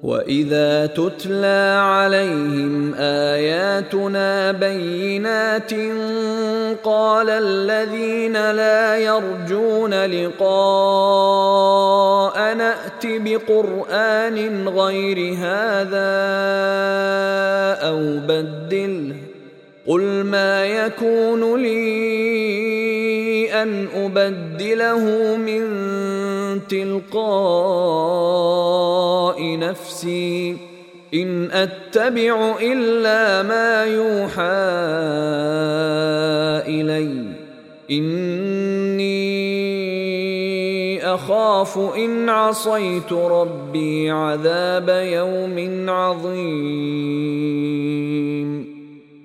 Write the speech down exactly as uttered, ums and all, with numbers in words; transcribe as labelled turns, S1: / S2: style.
S1: وَإِذَا تُتْلَى عَلَيْهِمْ آيَاتُنَا بَيِّنَاتٍ قَالَ الَّذِينَ لَا يَرْجُونَ لِقَاءَنَا ائْتِ بِقُرْآنٍ غَيْرِ هَذَا أَوْ بَدِّلْهُ قُلْ مَا يَكُونُ لِي أَنْ أُبَدِّلَهُ مِنْ تِلْقَاءِ نَفْسِي إِنْ أَتَّبِعُ إِلَّا مَا يُوحَى إِلَيَّ إِنِّي أَخَافُ إِنْ عَصَيْتُ رَبِّي عَذَابَ يَوْمٍ عَظِيمٍ.